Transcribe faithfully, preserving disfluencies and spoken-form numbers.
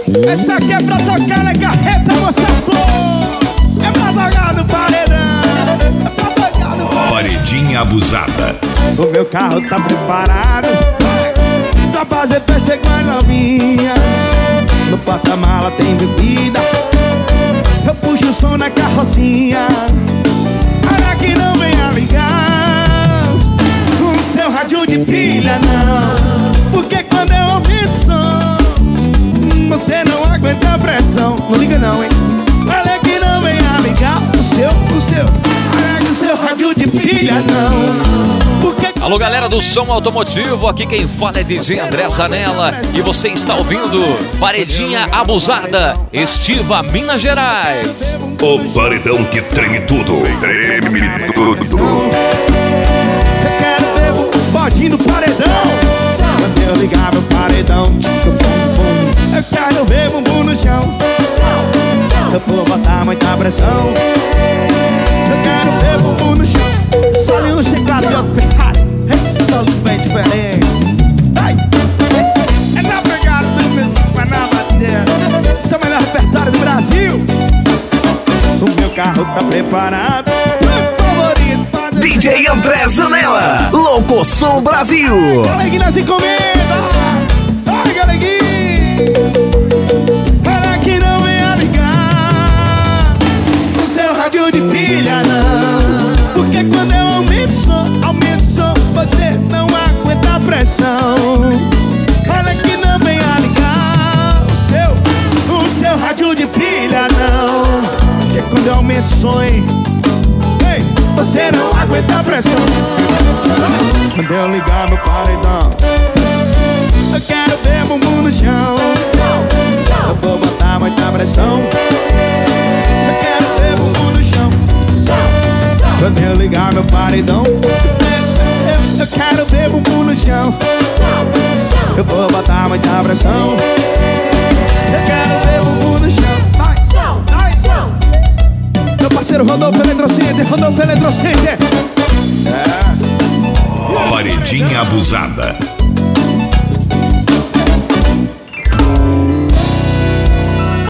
Essa aqui é pra tocar na carreta, você pô. É pra tocar no paredão. É pra tocar no paredão. Paredinha abusada. O meu carro tá preparado pra fazer festa com as novinhas. No porta-mala tem bebida. Eu puxo o som na carrocinha. Para que não venha ligar com seu rádio de pilha, não. Porque quando eu aumento o som, você não aguenta a pressão. Não liga não, hein? Olha que não venha ligar o seu, o seu, olha o seu rádio de pilha, não. Porque... Alô, galera do som automotivo, aqui quem fala é D J André Zanella e você está ouvindo Paredinha Abusada, Estiva, Minas Gerais. O paredão que treme tudo, treme tudo. Eu quero ver o bodinho do paredão. Quando eu ligar meu paredão, eu quero ver bumbum no chão. Eu vou botar muita pressão. Eu quero ver bumbum no chão. Só um chiclete de outro Ferrari. Esse solo bem diferente. Ai. É na pegada do mesmo, mas na bateria. Esse é o melhor repertório do Brasil. O meu carro tá preparado. Favorito. D J André Zanella, Louco Som Brasil. Galeguinho nas encomendas. Ai, galeguinho. Para que não venha ligar o seu rádio de pilha, não. Porque quando eu aumento o som, aumento o som, você não aguenta a pressão. Olha que não venha ligar o seu, o seu rádio de pilha, não. Porque quando eu aumento o som, hein, ei, você não aguenta a pressão. Quando eu ligar meu paredão, eu quero ver bumbum no chão. Eu vou botar muita pressão. Eu quero ver bumbum no chão. Quando eu ligar meu paredão, eu, eu quero ver bumbum no chão. Eu vou botar muita pressão. Eu quero ver bumbum no chão. Vai, vai. Meu parceiro Rodolfo Eletrocenter, Rodolfo Eletrocenter. É. Paredinha abusada.